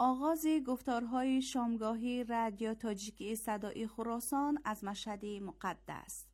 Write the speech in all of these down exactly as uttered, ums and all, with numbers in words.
آغاز گفتارهای شامگاهی رادیو تاجیکی صدای خراسان از مشهد مقدس.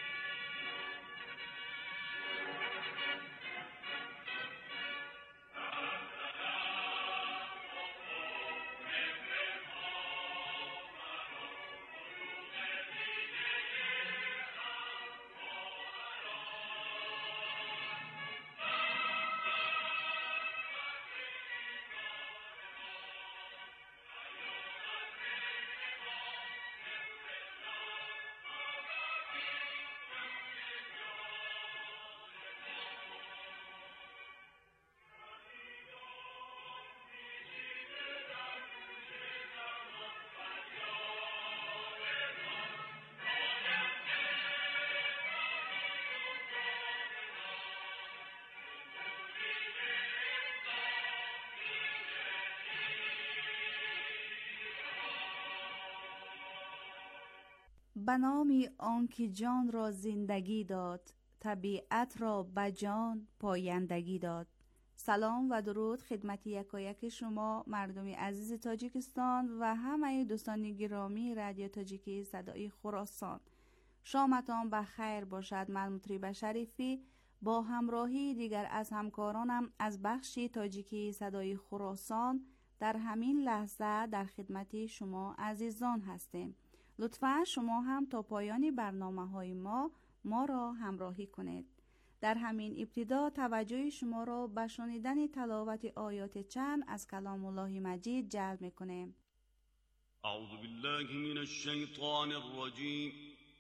به نام آنکه جان را زندگی داد، طبیعت را به جان پایندگی داد. سلام و درود خدمت یکایک شما مردم عزیز تاجیکستان و همه دوستان گرامی رادیو تاجیکی صدای خراسان. شامتان بخیر باشد. من مطرب شریفی با همراهی دیگر از همکارانم از بخش تاجیکی صدای خراسان در همین لحظه در خدمت شما عزیزان هستیم. لطفاً شما هم تا پایان برنامه های ما ما را همراهی کنید. در همین ابتدا توجه شما را به شنیدن تلاوت آیات چند از کلام الله مجید جلب می‌کنیم. اعوذ بالله من الشیطان الرجیم.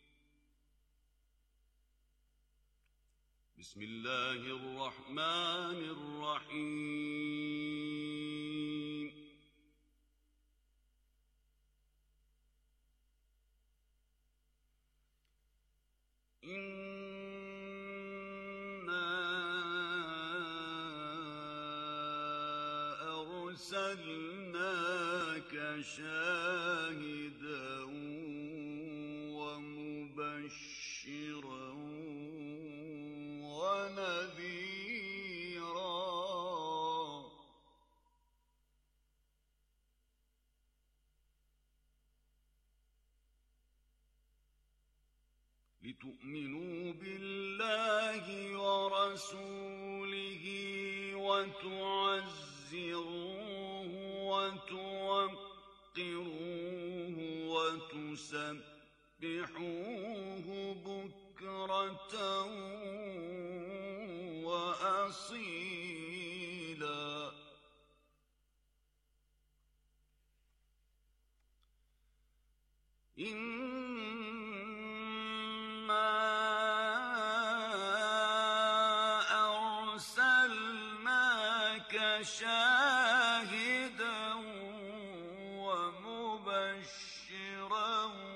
بسم الله الرحمن الرحیم. إنا أرسلناك شاهدا ومبشرا ونذيرا لتؤمنوا بالله ورسوله وتعزروه وتوقروه وتسبحوه بكرة وأصيلا. شاهدا ومبشرا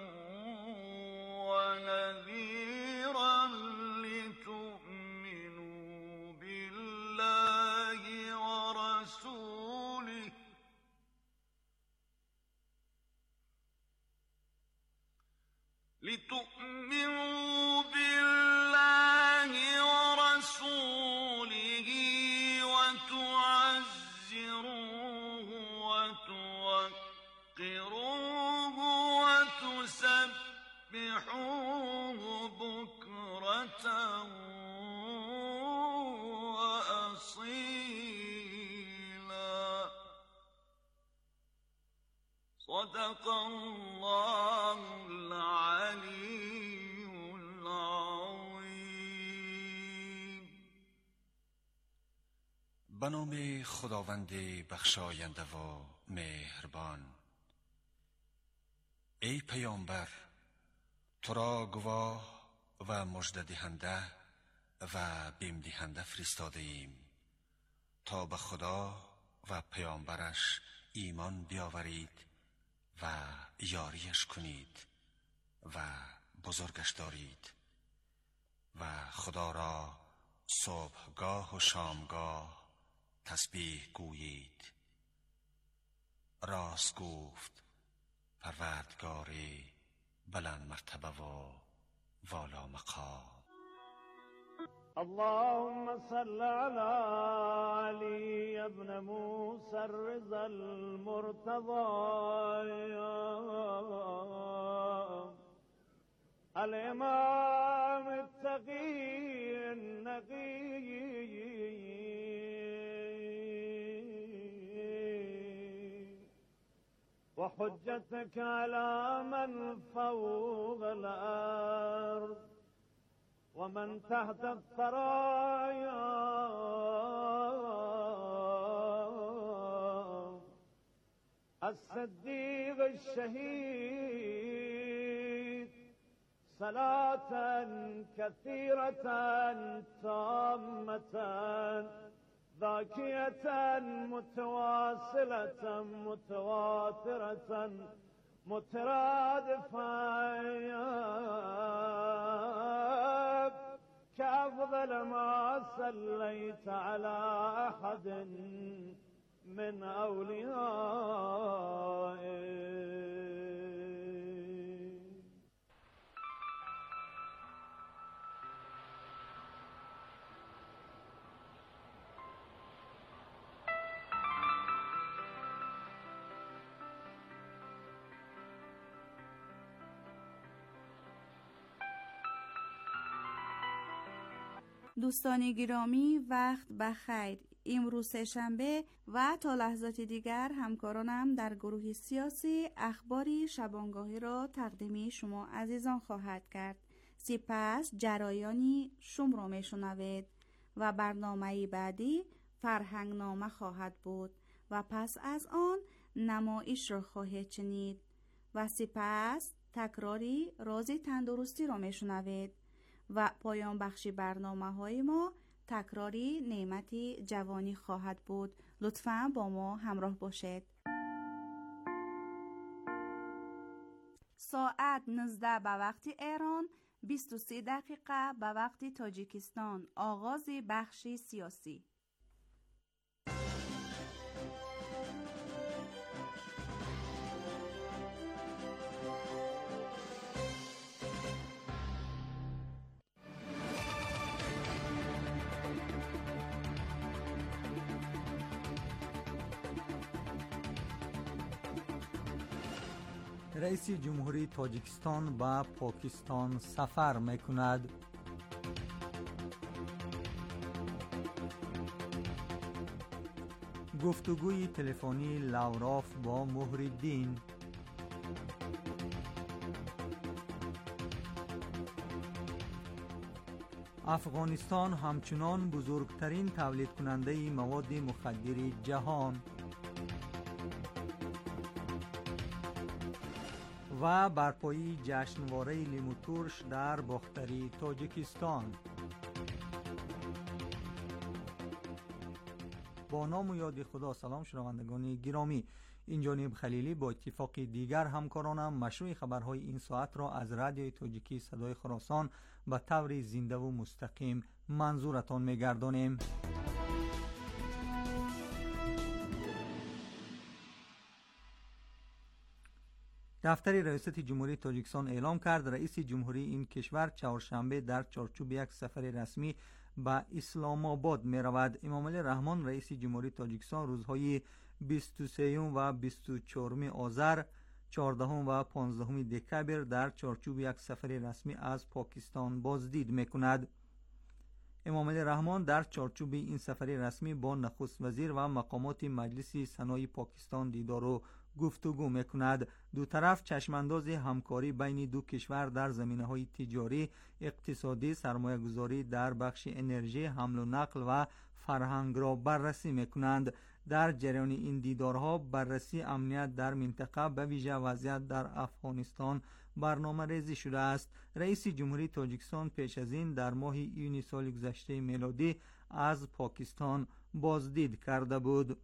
ونذيرا لتؤمنوا بالله ورسوله لتؤمنوا بالله ورسوله وتعزروه وتوقروه وتسبحوه بكرة وأصيلا. صدق الله العلي العظيم. به نام خداوند بخشاینده و مهربان. ای پیامبر، تو را گواه و مژده دهنده و بیم دهنده فرستاده ایم تا به خدا و پیامبرش ایمان بیاورید و یاریش کنید و بزرگش دارید و خدا را صبحگاه و شامگاه تسبیح گویید. راست گفت پروردگاری بلند مرتبه و والا مقام. اللهم صل على علي ابن موسى الرضا المرتضى الإمام التقي النقي وحجتك على من فوق الأرض ومن تحت الثرايا الصديق الشهيد صلاة كثيرة تامة ذاكية متواصلة متواترة مترادفة كأفضل ما صليت على أحد من أوليائك. دوستان گرامی، وقت بخیر. امروز سه‌شنبه و تا لحظات دیگر همکارانم در گروه سیاسی اخباری شبانگاهی را تقدیم شما عزیزان خواهد کرد. سپس جرایانی شم را میشنوید و برنامه بعدی فرهنگ نامه خواهد بود و پس از آن نمایش را خواهید شنید و سپس تکراری راز تندرستی را میشنوید و پایان بخشی برنامه های ما تکراری نعمتی جوانی خواهد بود. لطفاً با ما همراه باشید. ساعت نوزده به وقت ایران، بیست و سه دقیقه به وقت تاجیکستان. آغاز بخش سیاسی. رئیس جمهوری تاجیکستان به پاکستان سفر میکند. گفتگوی تلفنی لاوراف با محی‌الدین. افغانستان همچنان بزرگترین تولید کننده مواد مخدر جهان. و برپایی جشنواره لیمو ترش در باختری تاجیکستان. با نام و یاد خدا. سلام شنوندگان گرامی، این جانب خلیلی با اتفاق دیگر همکارانم مشروع خبرهای این ساعت را از رادیوی تاجیکی صدای خراسان به طور زنده و مستقیم منظورتان می‌گردانیم. دفتر ریاست جمهوری تاجیکستان اعلام کرد رئیس جمهوری این کشور چهارشنبه در چارچوب یک سفر رسمی به اسلام آباد می رود. امامعلی رحمان رئیس جمهوری تاجیکستان روزهای بیست و سه و بیست و چهار آذر، چهاردهم و پانزدهم دکبر در چارچوب یک سفر رسمی از پاکستان بازدید می کند. امامعلی رحمان در چارچوب این سفر رسمی با نخست وزیر و مقامات مجلس سنای پاکستان دیدار و گفتگو میکند. دو طرف چشمانداز همکاری بین دو کشور در زمینه‌های تجاری، اقتصادی، سرمایه‌گذاری در بخش انرژی، حمل و نقل و فرهنگ را بررسی میکنند. در جریان این دیدارها بررسی امنیت در منطقه به ویژه وضعیت در افغانستان برنامه ریزی شده است. رئیس جمهوری تاجیکستان پیش از این در ماه یونیو سال گذشته میلادی از پاکستان بازدید کرده بود.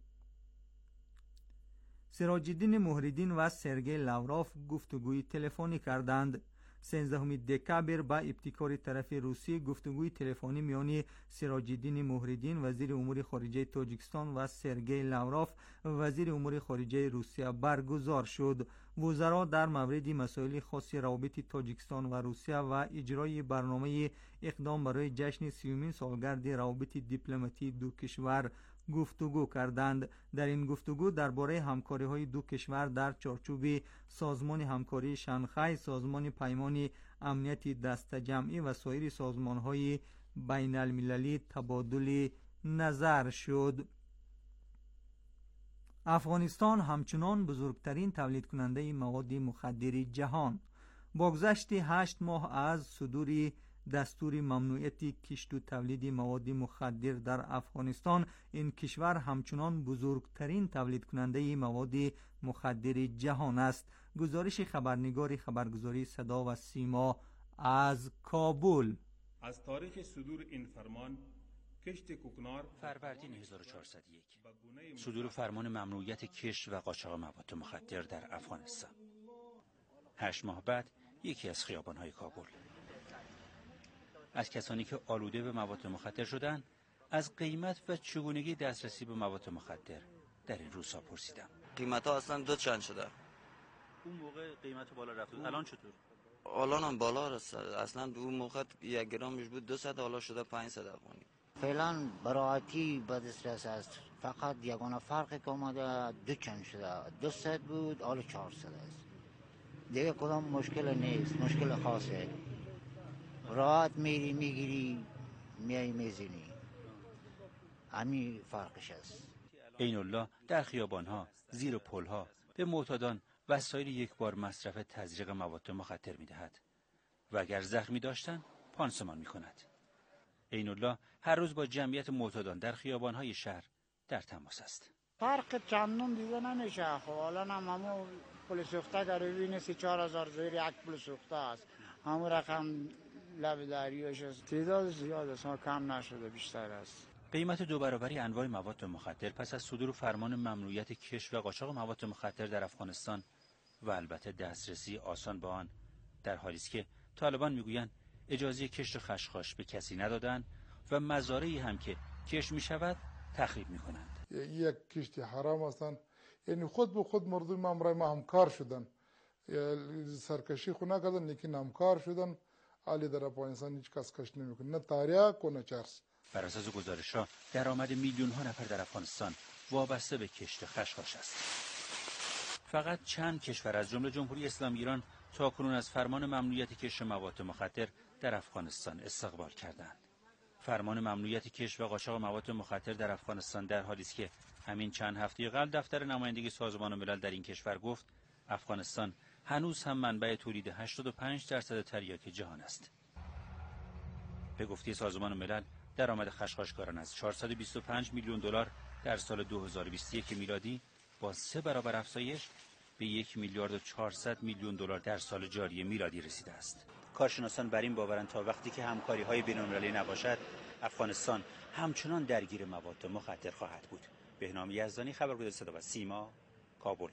سراج الدین محی‌الدین و سرگئی لاوراف گفتگوی تلفنی کردند. سیزدهم دکبر با ابتکار طرف روسی گفتگوی تلفنی میان سراج الدین محی‌الدین وزیر امور خارجه تاجیکستان و سرگئی لاوراف وزیر امور خارجه روسیه برگزار شد. وزرا در مورد مسائل خاص روابط تاجیکستان و روسیه و اجرای برنامه اقدام برای جشن سیومین سالگرد روابط دیپلماتی دو کشور گفتگو کردند. در این گفتگو درباره همکاری‌های دو کشور در چارچوب سازمان همکاری شانگهای، سازمان پیمان امنیت دست جمعی و سایر سازمان‌های بین المللی تبادل نظر شد. افغانستان همچنان بزرگترین تولید کننده مواد مخدر جهان. با گذشت هشت ماه از صدور دستور ممنوعیت کشت و تولید مواد مخدر در افغانستان، این کشور همچنان بزرگترین تولید کننده مواد مخدر جهان است. گزارش خبرنگار خبرگزاری صدا و سیما از کابل. از تاریخ صدور این فرمان کشت کوکنار فروردین هزار و چهارصد و یک صدور فرمان ممنوعیت کشت و قاچاق مواد مخدر در افغانستان. هشت ماه بعد یکی از خیابان‌های کابل. از کسانی که آلوده به مواد مخدر شدند از قیمت و چگونگی دسترسی به مواد مخدر در این روزها پرسیدم. قیمت ها اصلا دو چند شده. اون موقع قیمت بالا رفت. الان چطور؟ الان هم بالا رسید. اصلا اون موقع یک گرمش بود دویست، حالا شده پانصد افغانی. فعلا براحتی به دسترس است. فقط یگانه فرقی که اومده دو چند شده. دویست بود حالا چهارصد است. دیگه کدام مشکل نیست، مشکل خاصه. راحت میری میگیری میای میزنی. همین فرقش است. عین الله در خیابان‌ها، زیر پل‌ها به معتادان وسایل یک بار مصرف تزریق مواد مخدر می‌دهد و اگر زخمی داشتن پانسمان می‌کند. عین الله هر روز با جمعیت معتادان در خیابان‌های شهر در تماس است. فرق چندان دیده نمیشه. خب الان هم همون پل سوخته در ببینه سی چهار هزار زیر یک پل سوخته است. همون رقم لب دریاش است. تعداد زیاد است، کم نشده، بیشتر است. قیمت دو برابری انواع مواد مخدر پس از صدور فرمان ممنوعیت کشت و قاچاق مواد مخدر در افغانستان و البته دسترسی آسان به آن، در حالی است که طالبان میگویند اجازه کشت و خشخاش به کسی ندادند و مزارعی هم که کشت میشود تخریب میکنند. یک کشتی حرام هستند، یعنی خود به خود مردم امرای ما همکار شدن، سرکشی خو نکردن لیکن همکار شدن. حالی در افغانستان هیچ کس کشت نمیکنه، نه تریاک و نه چرس. بر اساس گزارش‌ها درآمد میلیون ها نفر در افغانستان وابسته به کشت خشخاش است. فقط چند کشور از جمله جمهوری اسلامی ایران تاکنون از فرمان ممنوعیت کشت مواد مخدر در افغانستان استقبال کردند. فرمان ممنوعیت کشت و قاچاق مواد مخدر در افغانستان در حالی است که همین چند هفته قبل دفتر نمایندگی سازمان ملل در این کشور گفت افغانستان هنوز هم منبع تولید هشتاد و پنج درصد تریاک جهان است. به گفته سازمان ملل درآمد خشخاشکاران از چهارصد و بیست و پنج میلیون دلار در سال دو هزار و بیست و یک میلادی با سه برابر افزایش به یک میلیارد و چهارصد میلیون دلار در سال جاری میلادی رسیده است. کارشناسان بر این باورند تا وقتی که همکاری‌های بین‌المللی نباشد، افغانستان همچنان درگیر مواد مخدر خواهد بود. بهنام یزدانی، خبرگزاری صدا و سیما، کابل.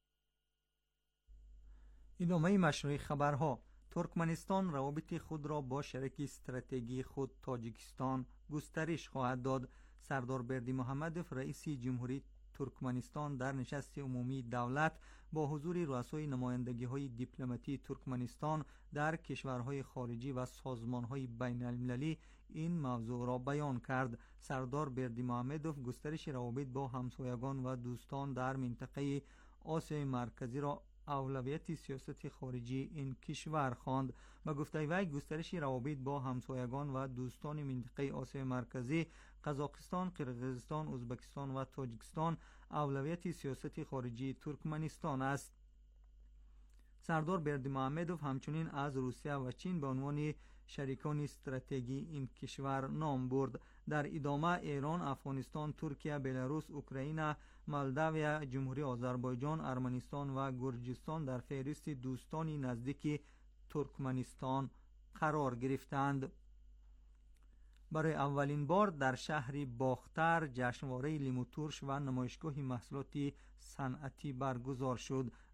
ادامه مشروع خبرها. ترکمنستان روابط خود را با شریک استراتژی خود تاجیکستان گسترش خواهد داد. سردار بردی محمدوف رئیس جمهوری ترکمنستان در نشست عمومی دولت با حضور رؤسای نمایندگی‌های دیپلماتی ترکمنستان در کشورهای خارجی و سازمان‌های بین المللی این موضوع را بیان کرد. سردار بردی محمدوف گسترش روابط با همسایگان و دوستان در منطقه آسیای مرکزی را اولویت سیاست خارجی این کشور خواند و گفته وی گسترش روابط با همسایگان و دوستان منطقه آسیای مرکزی قزاقستان، قرقیزستان، ازبکستان و تاجیکستان اولویت سیاست خارجی ترکمنستان است. سردار بردی محمدوف همچنین از روسیه و چین به عنوان شریکان استراتژی این کشور نام برد. در ادامه ایران، افغانستان، ترکیه، بلاروس، اوکراین، مولداوی، جمهوری آذربایجان، ارمنستان و گرجستان در فهرست دوستان نزدیک ترکمنستان قرار گرفتند. برای اولین بار در شهر باختر جشنواره لیمو ترش و نمایشگاه محصولات صنعتی برگزار شد.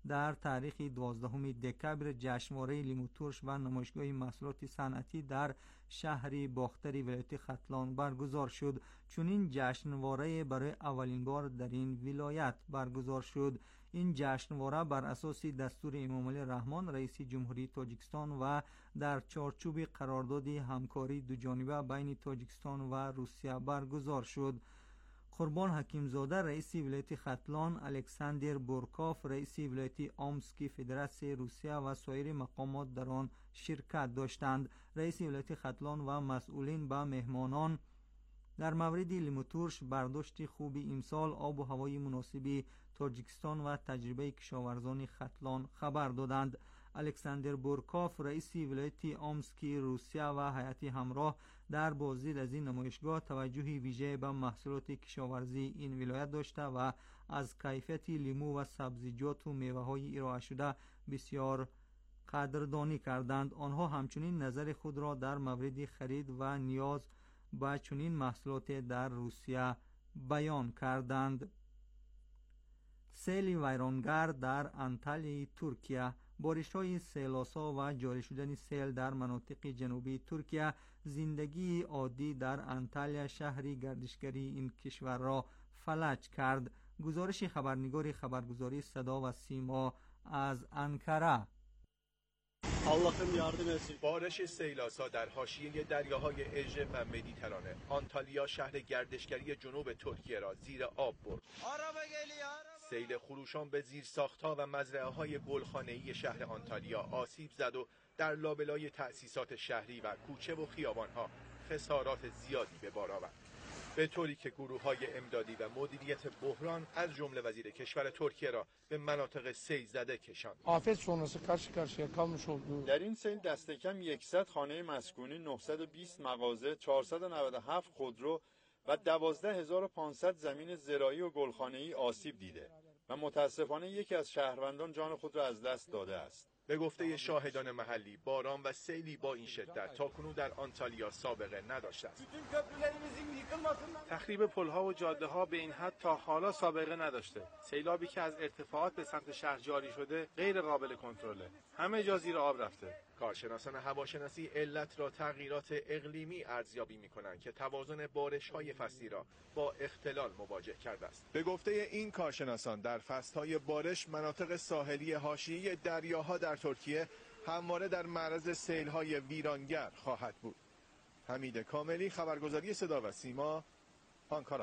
در تاریخ دوازدهم دکبر جشنواره لیمو ترش و نمایشگاه محصولات صنعتی در شهر باختر ولایت ختلان برگزار شد. چنین جشنواره برای اولین بار در این ولایت برگزار شد. این جشنواره بر اساس دستور امام علی رحمان رئیس جمهوری تاجیکستان و در چارچوب قرارداد همکاری دوجانبه بین تاجیکستان و روسیه برگزار شد. قربان حکیمزاده رئیس ولایت ختلان، الکساندر بورکاف رئیس ولایت آمسک فدراسیون روسیه و سایر مقامات در آن شرکت داشتند. رئیس ولایت ختلان و مسئولین به مهمانان در مورد لیمو ترش، برداشت خوبی امسال، آب و هوای مناسب تاجیکستان و تجربه کشاورزان ختلان خبر دادند. الکساندر بورکاف رئیس ولایت آمسک روسیه و هیئت همراه در بازدید از این نمایشگاه توجه ویژه به محصولات کشاورزی این ولایت داشته و از کیفیت لیمو و سبزیجات و میوه‌های ارائه شده بسیار قدردانی کردند. آنها همچنین نظر خود را در مورد خرید و نیاز به چنین محصولات در روسیه بیان کردند. سیل ویرانگر در انطالیای ترکیه. بارش‌های سیل‌آسا و جاری شدن سیل در مناطق جنوبی ترکیه زندگی عادی در انطالیا شهری گردشگری این کشور را فلج کرد. گزارش خبرنگار خبرگزاری صدا و سیما از انکره. اللهم yardım etsin. بارش سیل‌آسا در حاشیه دریاهای اژه و مدیترانه آنتالیا شهر گردشگری جنوب ترکیه را زیر آب برد. سیل خروشان به زیرساخت‌ها و مزرعه‌های گلخانه‌ای شهر آنتالیا آسیب زد و در لابلای تأسیسات شهری و کوچه و خیابان‌ها خسارات زیادی به بار آورد. به طوری که گروه‌های امدادی و مدیریت بحران از جمله وزیر کشور ترکیه را به مناطق سیل زده کشاند. در این سیل دست کم صد خانه مسکونی، نهصد و بیست مغازه، چهارصد و نود و هفت خودرو و دوازده هزار و پانصد زمین زراعی و گلخانه‌ای آسیب دیده و متاسفانه یکی از شهروندان جان خود را از دست داده است. به گفته شاهدان محلی، باران و سیلی با این شدت تاکنون در آنتالیا سابقه نداشته است. تخریب پل‌ها و جاده‌ها به این حد تا حالا سابقه نداشته. سیلابی که از ارتفاعات به سمت شهر جاری شده غیر قابل کنترله. همه جا زیر آب رفته. کارشناسان هواشناسی علت را تغییرات اقلیمی ارزیابی می‌کنند که توازن بارش‌های فصلی را با اختلال مواجه کرده است. به گفته این کارشناسان در فصل‌های بارش مناطق ساحلی حاشیه دریاها در ترکیه همواره در معرض سیل‌های ویرانگر خواهد بود. حمید کاملی، خبرگزاری صدا و سیما، آنکارا.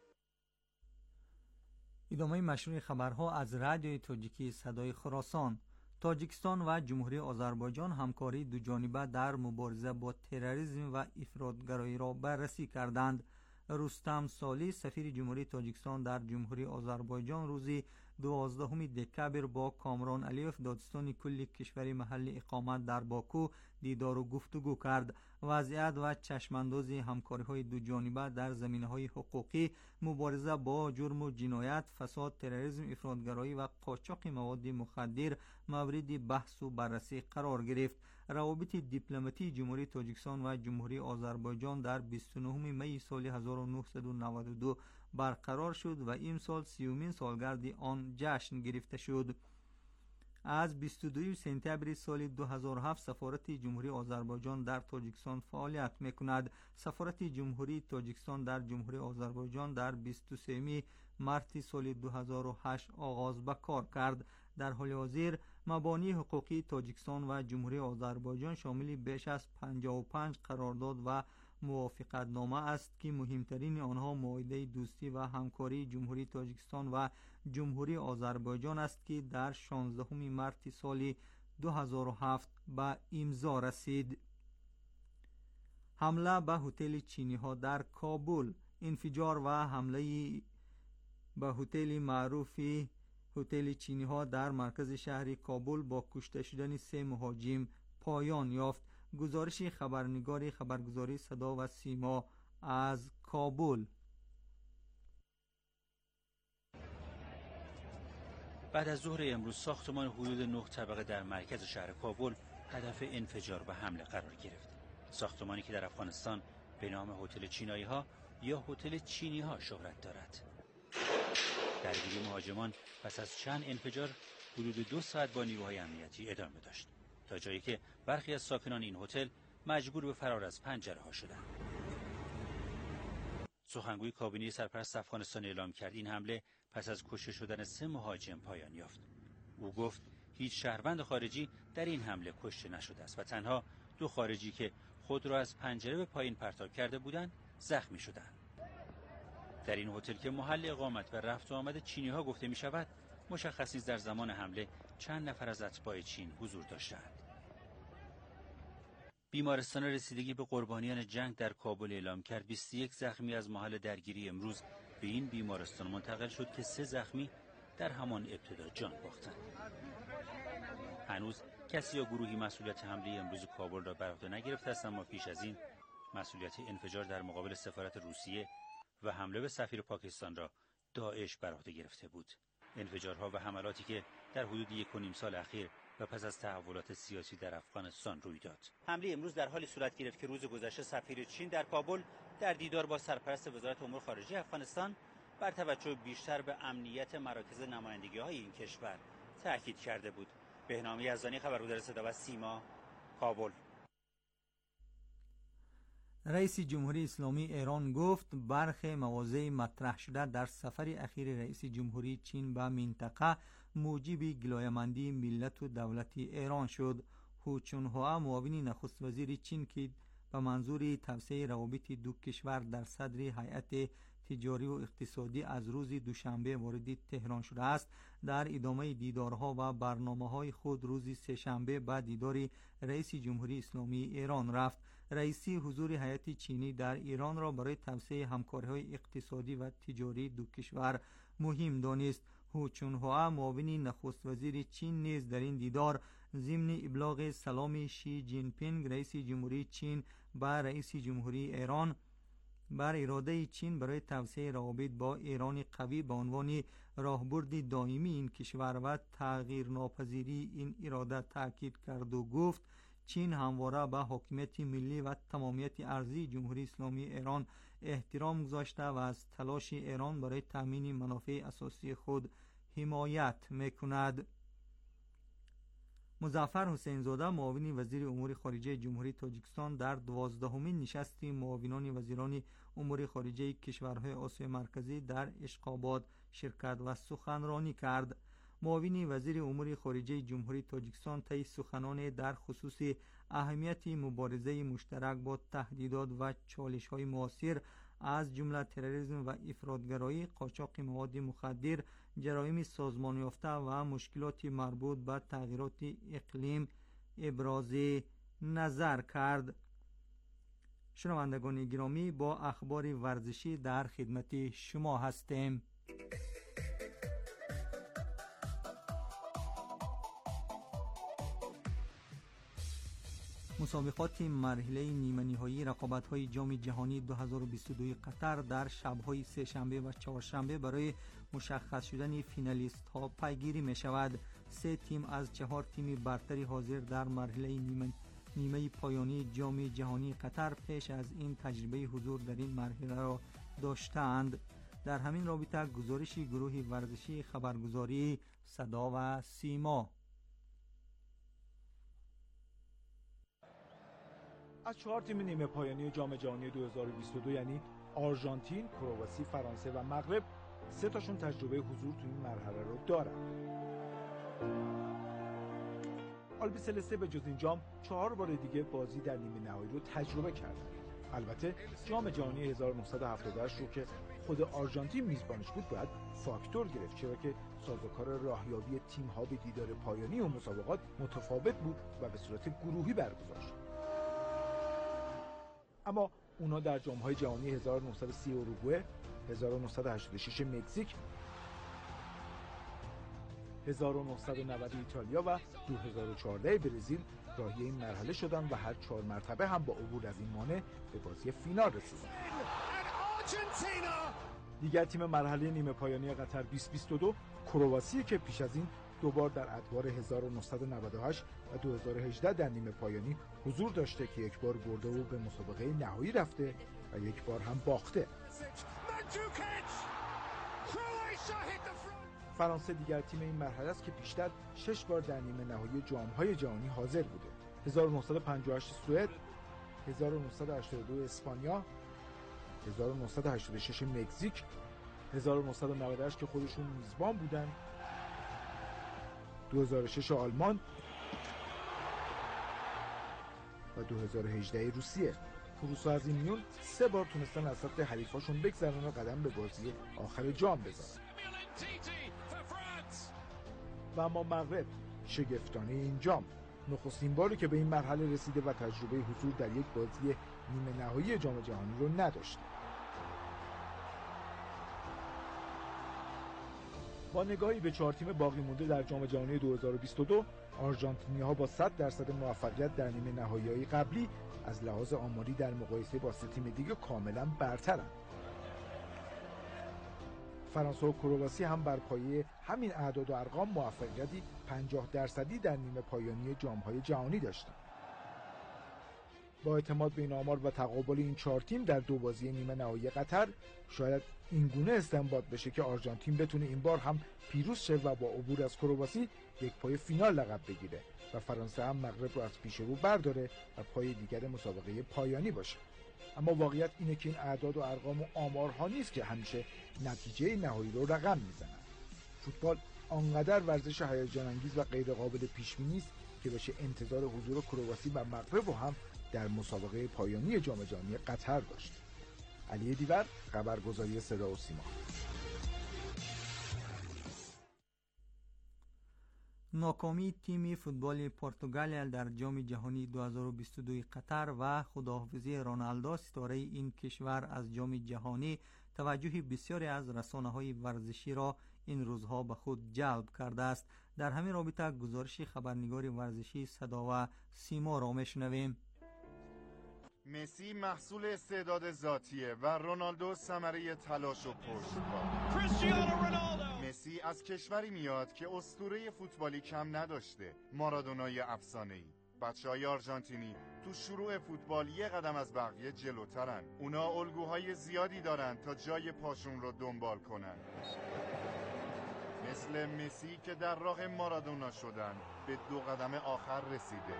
ادامه مشروع خبرها از رادیوی تاجیکی صدای خراسان. تاجیکستان و جمهوری آذربایجان همکاری دوجانبه در مبارزه با تروریسم و افراطگرایی را بررسی کردند. رستم سالی سفیر جمهوری تاجیکستان در جمهوری آذربایجان روزی دوازدهم دکبر با کامران علیوف دادستان کل کشور محل اقامت در باکو دیدار و گفتگو کرد. وضعیت و چشمانداز همکاری‌های دوجانبه در زمینه‌های حقوقی، مبارزه با جرم و جنایت، فساد، تروریسم، افراطگرایی و قاچاق مواد مخدر مورد بحث و بررسی قرار گرفت. روابط دیپلماتی جمهوری تاجیکستان و جمهوری آذربایجان در بیست و نهم می سال هزار و نهصد و نود و دو برقرار شد و امسال سیومین سالگرد آن جشن گرفته شد. از بیست و دو سپتامبر سال دو هزار و هفت سفارت جمهوری آذربایجان در تاجیکستان فعالیت می‌کند. سفارت جمهوری تاجیکستان در جمهوری آذربایجان در بیست و سه مارس سال دو هزار و هشت آغاز به کار کرد. در حال حاضر مبانی حقوقی تاجیکستان و جمهوری آذربایجان شامل بیش از پنجاه و پنج قرارداد و موافقتنامه است که مهمترین آنها معاهده دوستی و همکاری جمهوری تاجیکستان و جمهوری آذربایجان است که در شانزدهم مارس سال دو هزار و هفت به امضا رسید. حمله به هتل چینی ها در کابل. انفجار و حمله به هتل معروف هتل چینی ها در مرکز شهر کابل با کشته شدن سه مهاجم پایان یافت. گزارش خبرنگار خبرگزاری صدا و سیما از کابل. بعد از ظهر امروز ساختمان حدود نه طبقه در مرکز شهر کابل هدف انفجار و حمله قرار گرفت. ساختمانی که در افغانستان به نام هتل چینایی ها یا هتل چینی ها شهرت دارد. درگیری مهاجمان پس از چند انفجار حدود دو ساعت با نیروهای امنیتی ادامه داشت تا جایی که برخی از ساکنان این هتل مجبور به فرار از پنجره‌ها شدند. سخنگوی کابینه سرپرست افغانستان اعلام کرد این حمله پس از کشته شدن سه مهاجم پایان یافت. او گفت هیچ شهروند خارجی در این حمله کشته نشده است و تنها دو خارجی که خود را از پنجره به پایین پرتاب کرده بودند زخمی شدند. در این هتل که محل اقامت و رفت و آمد چینی‌ها گفته می شود، مشخص نیست در زمان حمله چند نفر از اتباع چین حضور داشتند. بیمارستان رسیدگی به قربانیان جنگ در کابل اعلام کرد بیست و یک زخمی از محل درگیری امروز به این بیمارستان منتقل شد که سه زخمی در همان ابتدا جان باختند. هنوز کسی یا گروهی مسئولیت حمله امروز کابل را بر عهده نگرفته است، اما پیش از این مسئولیت انفجار در مقابل سفارت روسیه و حمله به سفیر پاکستان را داعش بر عهده گرفته بود. انفجارها و حملاتی که در حدود یک و نیم سال اخیر و پس از تحولات سیاسی در افغانستان روی داد. حمله امروز در حالی صورت گرفت که روز گذشته سفیر چین در کابل در دیدار با سرپرست وزارت امور خارجه افغانستان بر توجه بیشتر به امنیت مراکز نمایندگی‌های این کشور تاکید کرده بود. بهنام یزدانی، خبرگزار صدا و سیما، کابل. رئیس جمهوری اسلامی ایران گفت برخی مواضع مطرح شده در سفر اخیر رئیس جمهوری چین به منطقه موجب گلایه‌مندی ملت و دولت ایران شد. هو چونهوا، معاون نخست وزیر چین که به منظور توسعه روابط دو کشور در صدر هیئت تجاری و اقتصادی از روز دوشنبه وارد تهران شده است، در ادامه دیدارها و برنامه‌های خود روز سه‌شنبه به دیدار رئیس جمهوری اسلامی ایران رفت. رئیسی حضور هیئت چینی در ایران را برای توسعه همکاری‌های اقتصادی و تجاری دو کشور مهم دانست. هو چونهوا، معاون نخست وزیر چین، نیز در این دیدار ضمن ابلاغ سلام شی جین پینگ رئیس جمهوری چین به رئیس جمهوری ایران بر اراده چین برای توسعه روابط با ایران قوی به عنوان راهبرد دائمی این کشور و تغییر ناپذیری این اراده تاکید کرد و گفت چین همواره به حاکمیت ملی و تمامیت ارضی جمهوری اسلامی ایران احترام گذاشته و از تلاش ایران برای تامین منافع اساسی خود حمایت میکند. مظفر حسین زاده، معاون وزیر امور خارجه جمهوری تاجیکستان، در دوازدهمین نشست معاونان وزیران امور خارجه کشورهای آسیای مرکزی در اشقاباد شرکت و سخنرانی کرد. معاون وزیر امور خارجه جمهوری تاجیکستان طی سخنان در خصوص اهمیت مبارزه مشترک با تهدیدات و چالش‌های معاصر از جمله تروریسم و افراطگرایی، قاچاق مواد مخدر، جرایم سازمان یافته و مشکلات مربوط به تغییرات اقلیم ابراز نظر کرد. شنوندگان گرامی، با اخبار ورزشی در خدمت شما هستیم. مسابقات مرحله نیمه نهایی رقابت‌های جام جهانی دو هزار و بیست و دو قطر در شب‌های سه شنبه و چهارشنبه برای مشخص شدن فینالیست‌ها پیگیری می‌شود. سه تیم از چهار تیم برتری حاضر در مرحله نیمه نیمه پایانی جام جهانی قطر پیش از این تجربه حضور در این مرحله را داشتند. در همین رابطه گزارش گروه ورزشی خبرگزاری صدا و سیما. از چهار تیم نیمه پایانی جام جهانی دو هزار و بیست و دو یعنی آرژانتین، کرواسی، فرانسه و مغرب، سه تاشون تجربه حضور تو این مرحله رو دارن. آلبیسلسته به جز این جام چهار بار دیگه بازی در نیمه نهایی رو تجربه کردن. البته جام جهانی هزار و نهصد و هفتاد و هشت رو که خود آرژانتین میزبانش بود باید فاکتور گرفت، چرا که سازوکار راهیابی تیم‌ها به دیدار پایانی و مسابقات متفاوت بود و به صورت گروهی برگزار شد. اما اونا در جام‌های جهانی هزار و نهصد و سی اوروگوئه، هزار و نهصد و هشتاد و شش مکزیک، هزار و نهصد و نود ایتالیا و دو هزار و چهارده برزیل راهی این مرحله شدن و هر چهار مرتبه هم با عبور از این مانع به بازی فینال رسیدن. دیگر تیم مرحله نیمه پایانی قطر بیست بیست و دو کرواسی که پیش از این دو بار در ادوار هزار و نهصد و نود و هشت و دو هزار و هجده در نیمه پایانی حضور داشته که یک بار برده و به مسابقه نهایی رفته و یک بار هم باخته. فرانسه دیگر تیم این مرحله است که بیشتر شش بار در نیمه نهایی جام‌های جهانی حاضر بوده. هزار و نهصد و پنجاه و هشت سوئد، هزار و نهصد و هشتاد و دو اسپانیا، هزار و نهصد و هشتاد و شش مکزیک، هزار و نهصد و نود و هشت که خودشون میزبان بودن، دو هزار و شش آلمان و دو هزار و هجده روسیه. روس‌ها از این میون سه بار تونستن از سطح حریفاشون بگذرن و قدم به بازی آخر جام بذارن. و اما مغرب شگفتانه این جام نخستین باری که به این مرحله رسیده و تجربه حضور در یک بازی نیمه نهایی جام جهانی رو نداشته. با نگاهی به چهار تیم باقی مونده در جام جهانی دو هزار و بیست و دو، آرژانتینی‌ها با صد درصد موفقیت در نیمه نهایی‌های قبلی از لحاظ آماری در مقایسه با سه تیم دیگه کاملا برترند. فرانسه و کرواسی هم بر پایه همین اعداد و ارقام موفقیتی پنجاه درصدی در نیمه پایانی جام‌های جهانی داشتند. با اعتماد به این آمار و تقابل این چهار تیم در دو بازی نیمه نهایی قطر، شاید این گونه استنباط بشه که آرژانتین بتونه این بار هم پیروز شه و با عبور از کرواسی یک پای فینال لقب بگیره و فرانسه هم مغرب رو از پیش رو برداره و پای دیگر مسابقه پایانی باشه. اما واقعیت اینه که این اعداد و ارقام و آمارها نیست که همیشه نتیجه نهایی رو رقم میزنن. فوتبال آنقدر ورزش هیجان انگیز و غیر قابل پیش بینی است که بشه انتظار حضور کرواسی و مغرب رو هم در مسابقه پایانی جام جهانی قطر داشت. علی دیور، خبرگزاری صدا و سیما. ناکامی تیم فوتبال پرتغال در جام جهانی دو هزار و بیست و دو قطر و خداحافظی رونالدو ستاره این کشور از جام جهانی توجه بسیاری از رسانه‌های ورزشی را این روزها به خود جلب کرده است. در همین رابطه گزارش خبرنگار ورزشی صدا و سیما را میشنویم. مسی محصول استعداد ذاتیه و رونالدو ثمره تلاش و پشتکار. مسی از کشوری میاد که اسطوره فوتبالی کم نداشته، مارادونای افسانه‌ای. بچه‌های آرژانتینی تو شروع فوتبال یه قدم از بقیه جلوترن. اونا الگوهای زیادی دارن تا جای پاشون رو دنبال کنن. مثل مسی که در راه مارادونا شدن به دو قدم آخر رسیده.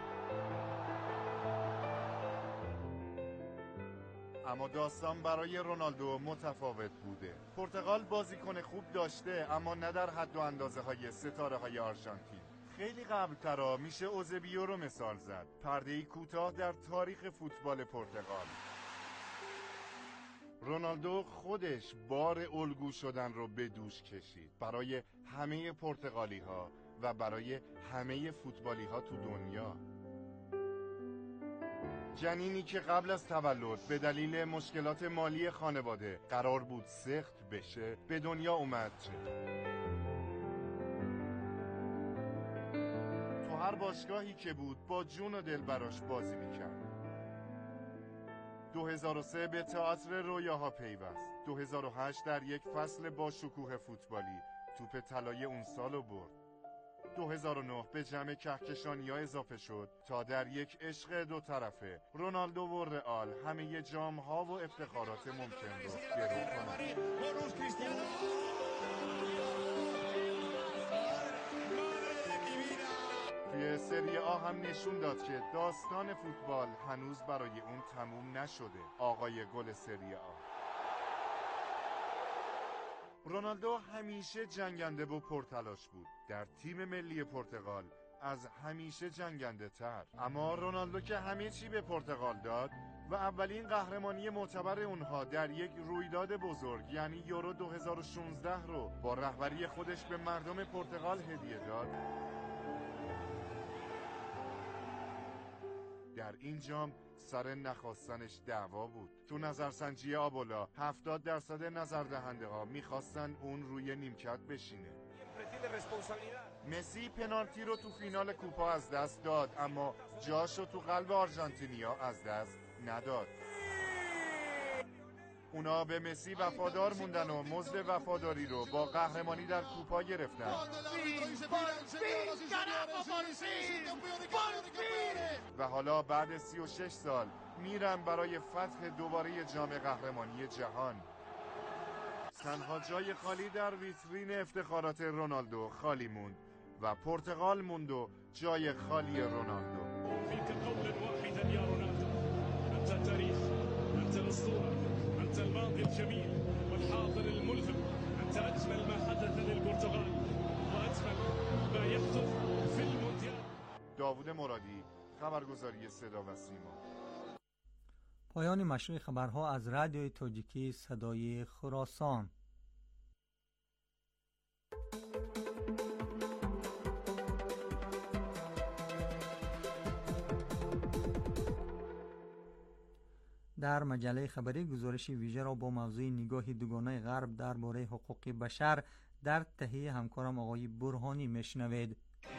اما داستان برای رونالدو متفاوت بوده. پرتغال بازیکن خوب داشته اما نه در حد و اندازه های ستاره های آرژانتین. خیلی قبل ترا میشه اوزبیو رو مثال زد، پرده‌ای کوتاه در تاریخ فوتبال پرتغال. رونالدو خودش بار الگو شدن رو به دوش کشید برای همه پرتغالی ها و برای همه فوتبالی ها تو دنیا. جنینی که قبل از تولد به دلیل مشکلات مالی خانواده قرار بود سخت بشه به دنیا اومد چه؟ تو هر باشگاهی که بود با جون و دل براش بازی میکرد. دو هزار و سه به تئاتر رویاها پیوست. دو هزار و هشت در یک فصل با شکوه فوتبالی توپ طلای اون سالو برد. دو هزار و نه به جمع کهکشانی‌ها اضافه شد تا در یک عشق دو طرفه رونالدو و رئال همه جام‌ها و افتخارات ممکن رو گرو کنند. توی سری آ هم نشون داد که داستان فوتبال هنوز برای اون تموم نشده. آقای گل سری آ رونالدو همیشه جنگنده و پرتلاش بود. در تیم ملی پرتغال از همیشه جنگنده تر. اما رونالدو که همه چی به پرتغال داد و اولین قهرمانی معتبر اونها در یک رویداد بزرگ یعنی یورو دو هزار و شانزده رو با رهبری خودش به مردم پرتغال هدیه داد، در این جام سر نخواستنش دعوا بود. تو نظرسنجی آبولا هفتاد درصد نظردهنده ها میخواستن اون روی نیمکت بشینه. مسی پنالتی رو تو فینال کوپا از دست داد اما جاشو تو قلب آرژانتینیا از دست نداد. اونا به مسی وفادار موندن و مزد وفاداری رو با قهرمانی در کوپا گرفتن و حالا بعد سی و شش سال میرن برای فتح دوباره جام قهرمانی جهان. تنها جای خالی در ویترین افتخارات رونالدو خالی موند و پرتغال موند و جای خالی رونالدو. فيك قولا واحدا يا رونالدو، انت التاريخ، انت الاسطوره، انت الماضي الجميل والحاضر الملهم، انت اجمل ما حدث للبرتغال واجمل ما يحدث في المونديال. داوود مرادی، خبرگزاری صدا و سیما. پایان مشروع خبرها از رادیوی تاجیکی صدای خراسان. در مجله خبری گزارش ویژه را با موضوع نگاه دوگانه غرب درباره حقوق بشر در تهیه همکارم آقای برهانی میشنوید.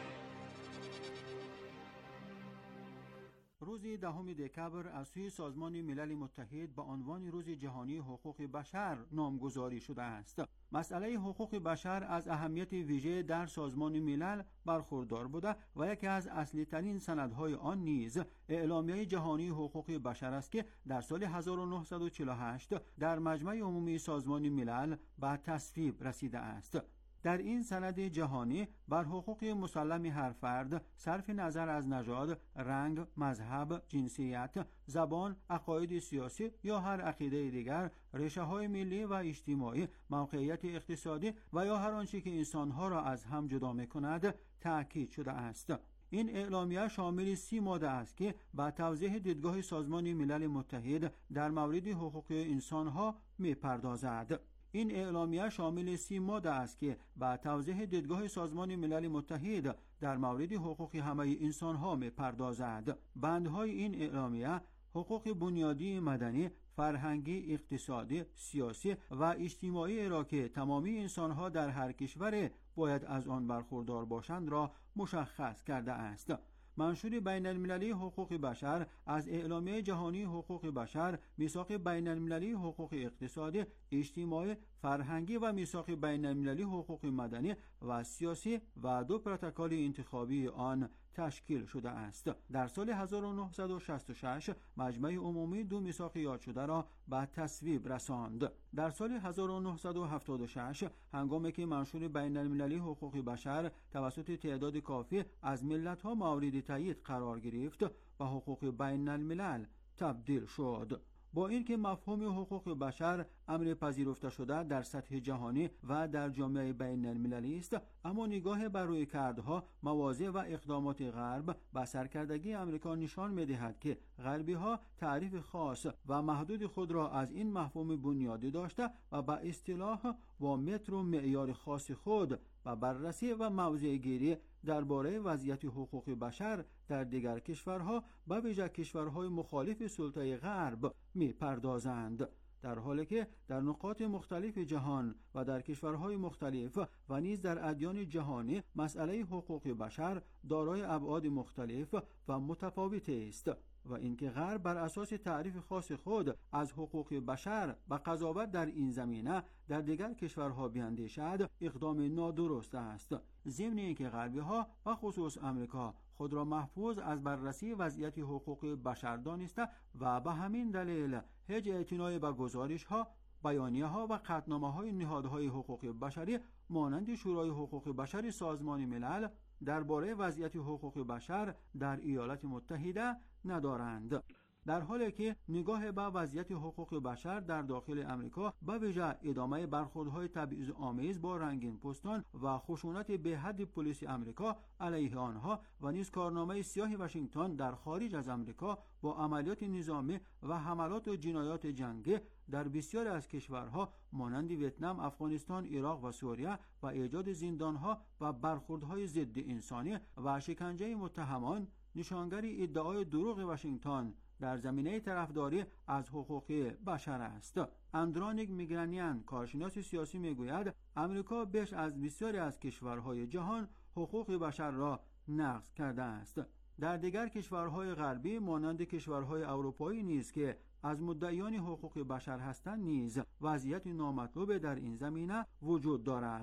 روز دهم دکبر از سوی سازمان ملل متحد به عنوان روز جهانی حقوق بشر نامگذاری شده است. مسئله حقوق بشر از اهمیت ویژه در سازمان ملل برخوردار بوده و یکی از اصلی ترین سندهای آن نیز اعلامیه جهانی حقوق بشر است که در سال هزار و نهصد و چهل و هشت در مجمع عمومی سازمان ملل به تصویب رسیده است. در این سند جهانی بر حقوق مسلم هر فرد صرف نظر از نژاد، رنگ، مذهب، جنسیت، زبان، عقاید سیاسی یا هر عقیده دیگر، ریشه‌های ملی و اجتماعی، موقعیت اقتصادی و یا هر آنچه که انسان‌ها را از هم جدا می‌کند تأکید شده است. این اعلامیه شامل سی ماده است که با توضیح دیدگاه سازمان ملل متحد در مورد حقوق انسان‌ها می‌پردازد. این اعلامیه شامل سی ماده است که با توضیح دیدگاه سازمان ملل متحد در مورد حقوق همه انسان‌ها می‌پردازد. بندهای این اعلامیه حقوق بنیادی مدنی، فرهنگی، اقتصادی، سیاسی و اجتماعی را که تمامی انسان‌ها در هر کشور باید از آن برخوردار باشند را مشخص کرده است. منشور بین المللی حقوق بشر از اعلامیه جهانی حقوق بشر، میثاق بین المللی حقوق اقتصادی، اجتماعی، فرهنگی و میثاق بین المللی حقوق مدنی و سیاسی و دو پروتکل انتخابی آن تشکیل شده است. در سال هزار و نهصد و شصت و شش مجمع عمومی دو میثاق یاد شده را به تصویب رساند. در سال هزار و نهصد و هفتاد و شش هنگامی که منشور بین المللی حقوق بشر توسط تعداد کافی از ملت‌ها مورد تایید قرار گرفت و حقوق بین الملل تبدیل شد. با اینکه مفهوم حقوق بشر امر پذیرفته شده در سطح جهانی و در جامعه بین المللی است، اما نگاه بر رویکردها، مواضع و اقدامات غرب به سرکردگی امریکا نشان می‌دهد که غربی‌ها تعریف خاص و محدود خود را از این مفهوم بنیادی داشته و به اصطلاح و متر و معیار خاص خود و بررسی و موضع گیری درباره وضعیت حقوق بشر در دیگر کشورها و ویژه کشورهای مخالف سلطه غرب می‌پردازند، در حالی که در نقاط مختلف جهان و در کشورهای مختلف و نیز در ادیان جهانی مسئله حقوق بشر دارای ابعاد مختلف و متفاوت است و اینکه غرب بر اساس تعریف خاص خود از حقوق بشر و قضاوت در این زمینه در دیگر کشورها بیندیشد اقدام نادرست است. ضمن اینکه غربی‌ها و خصوص امریکا خود را محفوظ از بررسی وضعیت حقوق بشر دانسته و به همین دلیل هیچ اعتنایی به گزارش‌ها، بیانیه‌ها و قطعنامه‌های نهادهای حقوق بشری مانند شورای حقوق بشر سازمان ملل درباره وضعیت حقوق بشر در ایالات متحده ندارند. در حالی که نگاه به وضعیت حقوق بشر در داخل امریکا به ویژه ادامه برخوردهای تبعیض‌آمیز با رنگین پوستان و خشونت به حد پلیس امریکا علیه آنها و نیز کارنامه سیاه واشنگتن در خارج از امریکا با عملیات نظامی و حملات و جنایات جنگی در بسیاری از کشورها مانند ویتنام، افغانستان، عراق و سوریه و ایجاد زندانها و برخوردهای ضد انسانی و شکنجه متهمان نشانگر ادعای دروغ واشنگتن در زمینه طرفداری از حقوق بشر است. اندرانیک میگرانیان، کارشناس سیاسی، میگوید امریکا بیش از بسیاری از کشورهای جهان حقوق بشر را نقض کرده است. در دیگر کشورهای غربی مانند کشورهای اروپایی نیز که از مدعیان حقوق بشر هستند نیز وضعیت نامطلوب در این زمینه وجود دارد.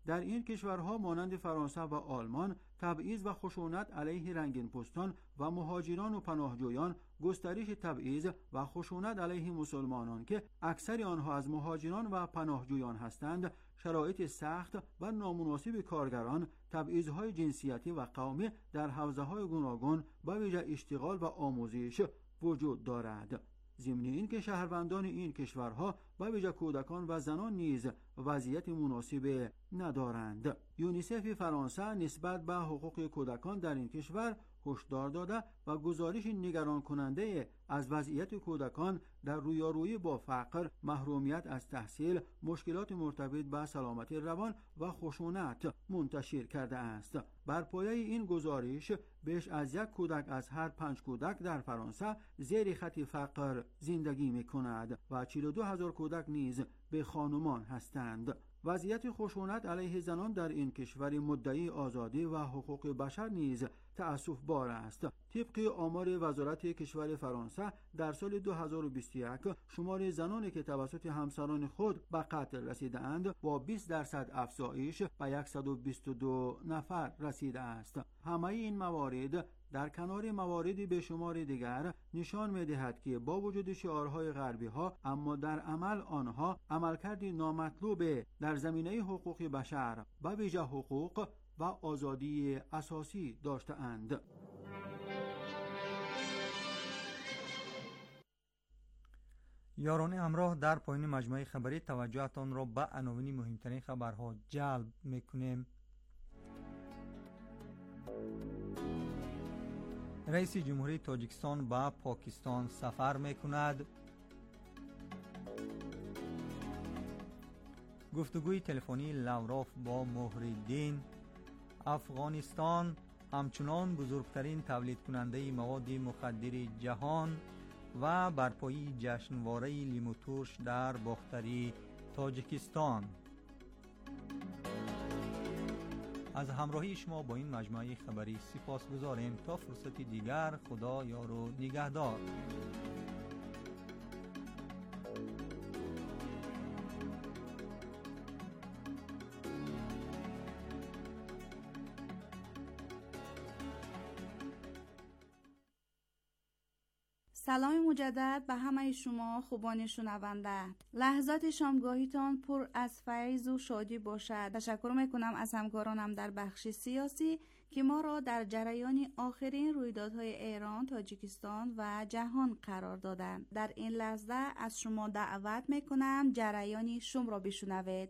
در این کشورها مانند فرانسه و آلمان تبعیض و خشونت علیه رنگین پوستان و مهاجران و پناهجویان، گسترش تبعیض و خشونت علیه مسلمانان که اکثر آنها از مهاجران و پناهجویان هستند، شرایط سخت و نامناسب کارگران، تبعیض‌های جنسیتی و قومی در حوزه‌های گوناگون و ویژه اشتغال و آموزش وجود دارد. ضمن این که شهروندان این کشورها و ویژه کودکان و زنان نیز وضعیت مناسب ندارند. یونیسف فرانسه نسبت به حقوق کودکان در این کشور هشدار داده و گزارش نگران کننده از وضعیت کودکان در رویارویی با فقر، محرومیت از تحصیل، مشکلات مرتبط با سلامت روان و خشونت منتشر کرده است. بر پایه این گزارش بیش از یک کودک از هر پنج کودک در فرانسه زیر خط فقر زندگی می کند و چهل و دو هزار کودک نیز به خانمان هستند. وضعیت خشونت علیه زنان در این کشور مدعی آزادی و حقوق بشر نیز تأسف بار است. طبق آمار وزارت کشور فرانسه در سال دو هزار و بیست و یک شمار زنانی که توسط همسران خود به قتل رسیدند با بیست درصد افزایش به صد و بیست و دو نفر رسیده است. همه این موارد در کنار موارد به شمار دیگر نشان می‌دهد که با وجود شعارهای غربی ها، اما در عمل آنها عملکرد نامطلوب در زمینه حقوق بشر و ویژه حقوق و آزادی اساسی داشته‌اند. یاران همراه در پایان مجموعه خبری توجهتان را به عناوین مهمترین خبرها جلب می‌کنیم. رئیس جمهوری تاجیکستان به پاکستان سفر می‌کند. گفتگوی تلفنی لاوروف با محی‌الدین. افغانستان همچنان بزرگترین تولید کننده مواد مخدر جهان و برپایی جشنواره لیمو ترش در باختری تاجیکستان. از همراهی شما با این مجموعه خبری سپاسگزاریم. تا فرصت دیگر، خدا یار و نگهدار. سلام مجدد به همه شما خوبان شنونده. لحظات شامگاهیتان پر از فیض و شادی باشد. تشکر میکنم از همکارانم در بخش سیاسی که ما را در جریان آخرین رویدادهای ایران، تاجیکستان و جهان قرار دادند. در این لحظه از شما دعوت میکنم جریان شم را بشنوید.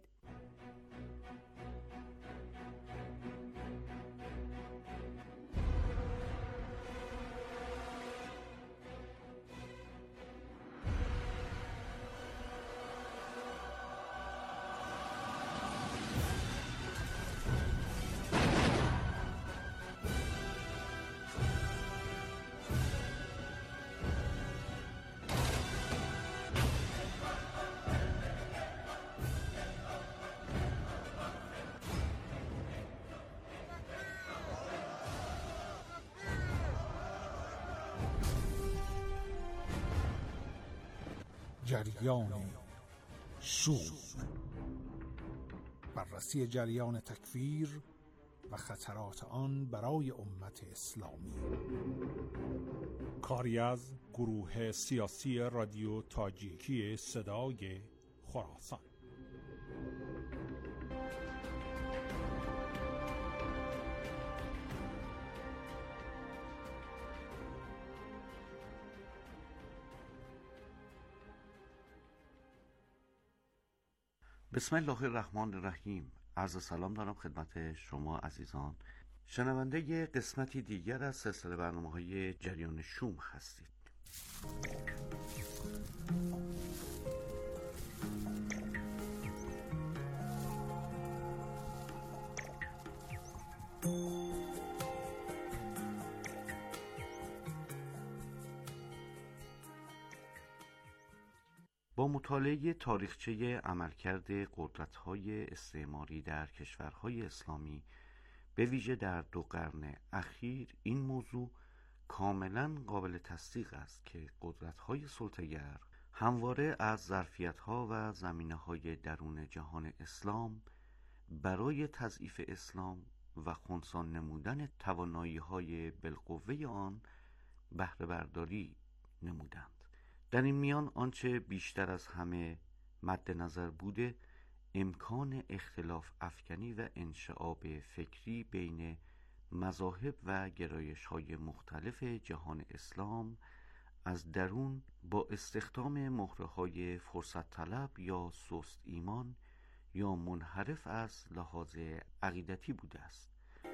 جریان شوم، بررسی جریان تکفیر و خطرات آن برای امت اسلامی. کاری از گروه سیاسی رادیو تاجیکی صدای خراسان. بسم الله الرحمن الرحیم. عرض سلام دارم خدمت شما عزیزان شنونده قسمتی دیگر از سلسله برنامه‌های جریان شوم هستید. با مطالعه تاریخچه عملکرد قدرت‌های استعماری در کشورهای اسلامی به ویژه در دو قرن اخیر این موضوع کاملا قابل تصدیق است که قدرت‌های سلطه‌گر همواره از ظرفیت‌ها و زمینه‌های درون جهان اسلام برای تضعیف اسلام و خنثی نمودن توانایی‌های بالقوه آن بهره برداری نمودند. در این میان آنچه بیشتر از همه مد نظر بوده امکان اختلاف افکنی و انشعاب فکری بین مذاهب و گرایش‌های مختلف جهان اسلام از درون با استخدام مهره‌های فرصت طلب یا سست ایمان یا منحرف از لحاظ عقیدتی بوده است.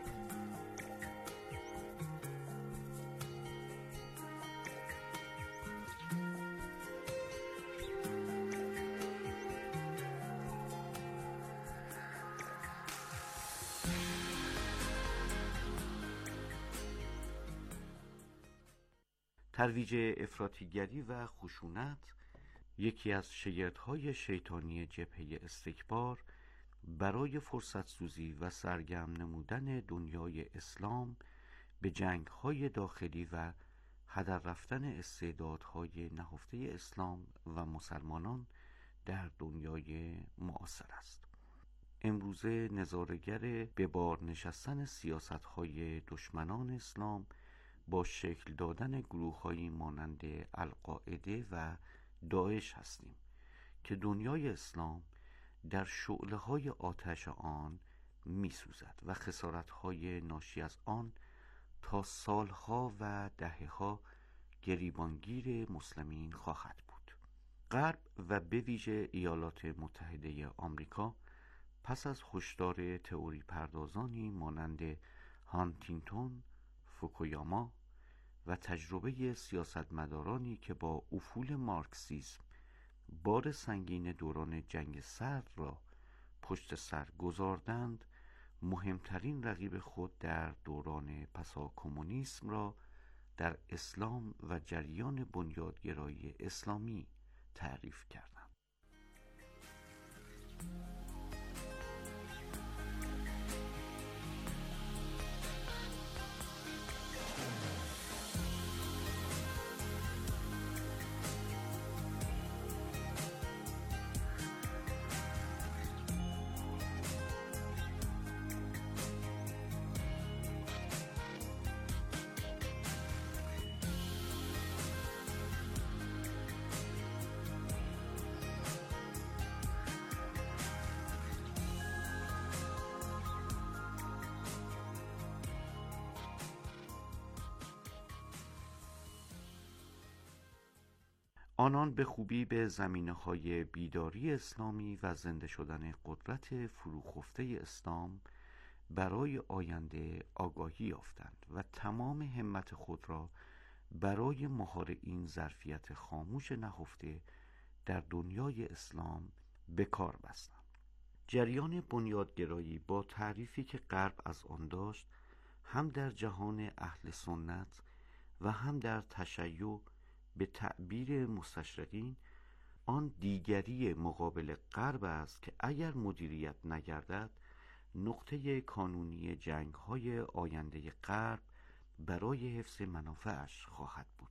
ترویج افراطیگری و خشونت یکی از شگردهای شیطانی جبهه استکبار برای فرصت سوزی و سرگرم نمودن دنیای اسلام به جنگ‌های داخلی و هدر رفتن استعدادهای نهفته اسلام و مسلمانان در دنیای معاصر است. امروزه نظاره‌گر به بار نشستن سیاست‌های دشمنان اسلام با شکل دادن گروه‌هایی مانند القاعده و داعش هستیم که دنیای اسلام در شعله‌های آتش آن می‌سوزد و خسارت‌های ناشی از آن تا سالها و دهه‌ها گریبانگیر مسلمین خواهد بود. غرب و به ویژه ایالات متحده آمریکا پس از هشدار تئوری پردازانی مانند هانتینگتون، فوکویاما و تجربه سیاستمدارانی که با افول مارکسیسم بار سنگین دوران جنگ سرد را پشت سر گذاردند، مهمترین رقیب خود در دوران پسا کمونیسم را در اسلام و جریان بنیادگرایی اسلامی تعریف کردند. آنان به خوبی به زمینه‌های بیداری اسلامی و زنده شدن قدرت فروخفته اسلام برای آینده آگاهی یافتند و تمام همت خود را برای مهار این ظرفیت خاموش نهفته در دنیای اسلام به کار بستند. جریان بنیادگرایی با تعریفی که غرب از آن داشت هم در جهان اهل سنت و هم در تشیع به تعبیر مستشرقین آن دیگری مقابل غرب است که اگر مدیریت نگردد نقطه کانونی جنگ‌های آینده غرب برای حفظ منافعش خواهد بود.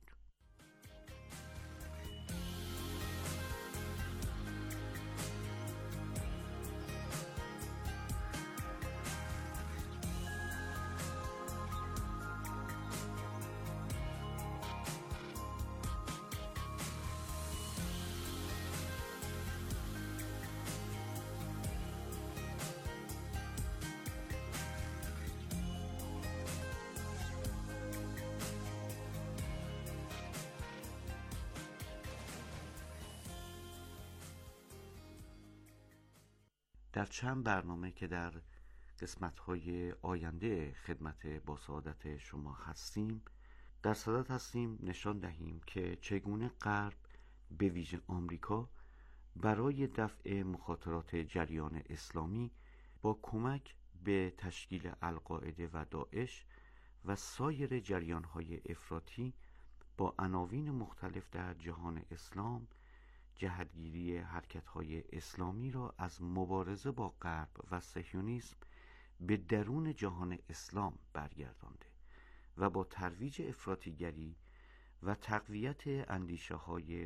در چند برنامه که در قسمت‌های آینده خدمت با سعادت شما هستیم در صدد هستیم نشان دهیم که چگونه غرب به ویژه آمریکا برای دفع مخاطرات جریان اسلامی با کمک به تشکیل القاعده و داعش و سایر جریان‌های افراطی با عناوین مختلف در جهان اسلام جهتگیری حرکت‌های اسلامی را از مبارزه با غرب و صهیونیسم به درون جهان اسلام برگردانده و با ترویج افراطیگری و تقویت اندیشه‌های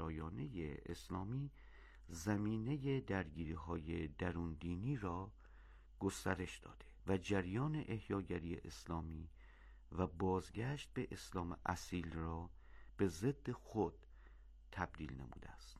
واگرایانه اسلامی زمینه درگیری‌های درون دینی را گسترش داده و جریان احیاگری اسلامی و بازگشت به اسلام اصیل را به ضد خود تبدیل نموده است.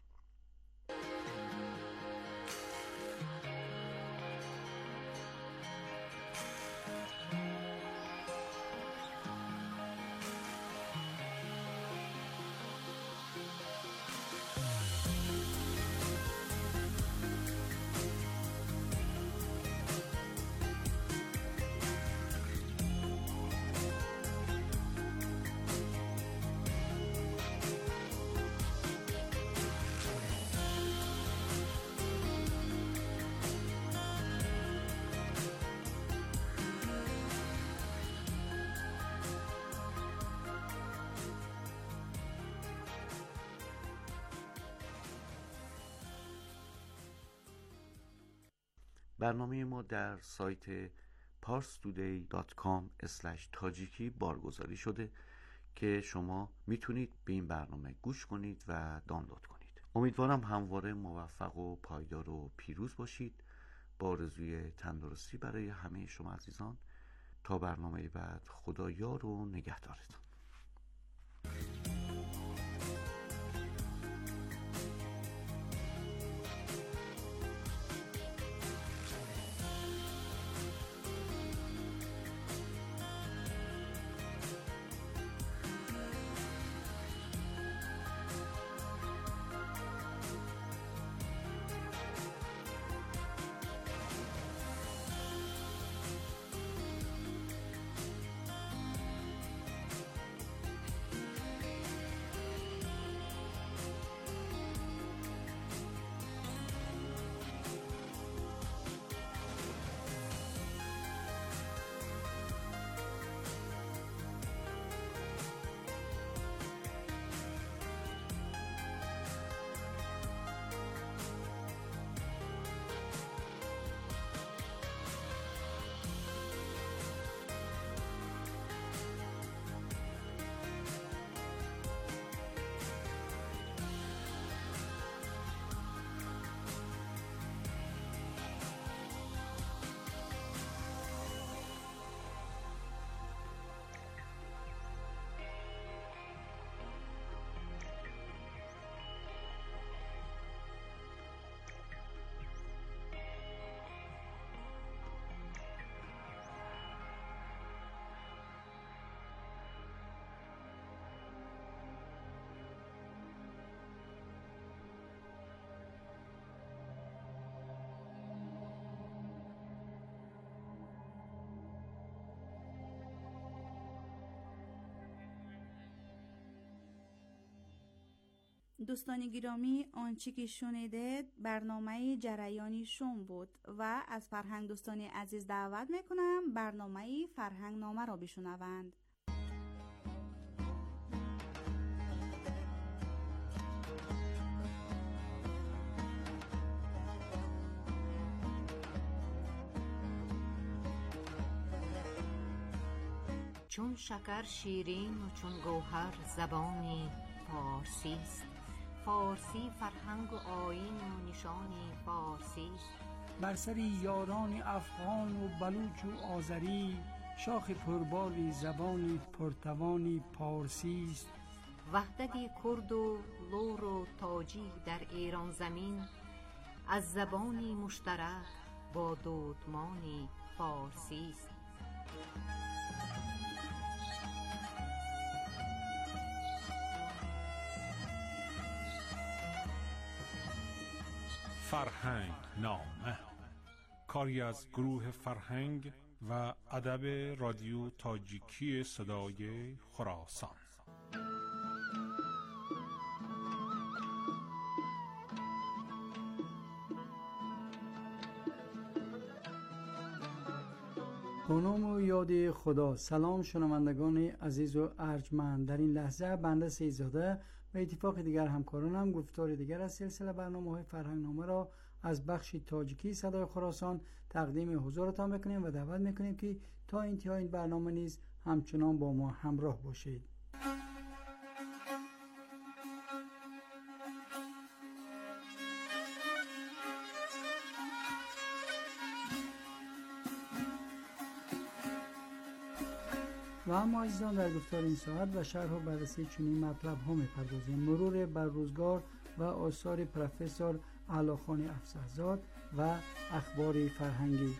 برنامه ما در سایت پارس تودی دات کام اسلش تاجیکی بارگذاری شده که شما میتونید به این برنامه گوش کنید و دانلود کنید. امیدوارم همواره موفق و پایدار و پیروز باشید. با آرزوی تندرستی برای همه شما عزیزان. تا برنامه بعد، خدا یار و نگهدارتون. دوستان گرامی، آنچه که شنیدید برنامه جریانی شوم بود و از فرهنگ دوستان عزیز دعوت میکنم برنامه فرهنگ نامه را بشنوند. چون شکر شیرین و چون گوهر زبانی فارسی است. فارسی فرهنگ و آیین و نشانی فارسی است. بر سر یاران افغان و بلوچ و آذری شاخ پربالی زبانی پرتوانی پارسی است. وحدت کرد و لور و تاجی در ایران زمین از زبانی مشترک با دودمانی فارسی است. فرهنگ نامه، کاری از گروه فرهنگ و ادب رادیو تاجیکی صدای خراسان. به نام و یاد خدا. سلام شنوندگان عزیز و ارجمند. در این لحظه بنده سیدزاده و اتفاق دیگر همکارانم گفتار دیگر از سلسله برنامه‌های فرهنگنامه را از بخش تاجیکی صدای خراسان تقدیم حضورتان میکنیم و دعوت میکنیم که تا انتهای این برنامه نیز همچنان با ما همراه باشید. و اما عزیزان در گفتار این ساعت و شرح و بررسی چنین مطلب ها می‌پردازیم. مرور بر روزگار و آثار پروفسور علاخان افسرزاد و اخبار فرهنگی.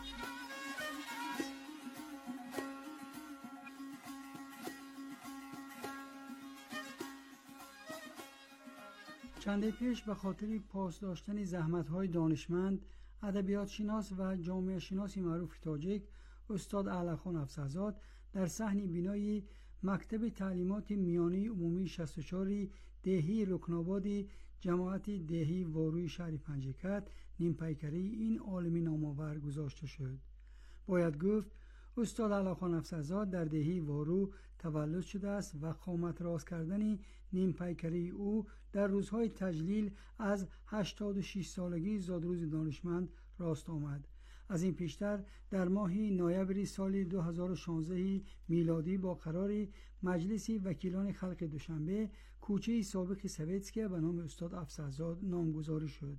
چندی پیش به خاطر پاس داشتن زحمت‌های دانشمند، ادبیات شناس و جامعه شناسی معروف تاجیک استاد علاخان افسرزاد در صحن بینای مکتب تعلیمات میانی عمومی شصت و چهار دهی رکنابادی جماعت دهی واروی شهر پنجکت نیم پیکری این عالم نامآور گذاشته شد. باید گفت استاد علاخان افسرزاد در دهی وارو تولد شده است و قامت راست کردن نیم پیکری او در روزهای تجلیل از هشتاد و شش سالگی زادروز دانشمند راست آمد. از این پیشتر در ماه نوامبر سال دو هزار و شانزده میلادی با قرار مجلس وکیلان خلق دوشنبه کوچه سابق سویتسکه به نام استاد افسرزاد نامگذاری شد.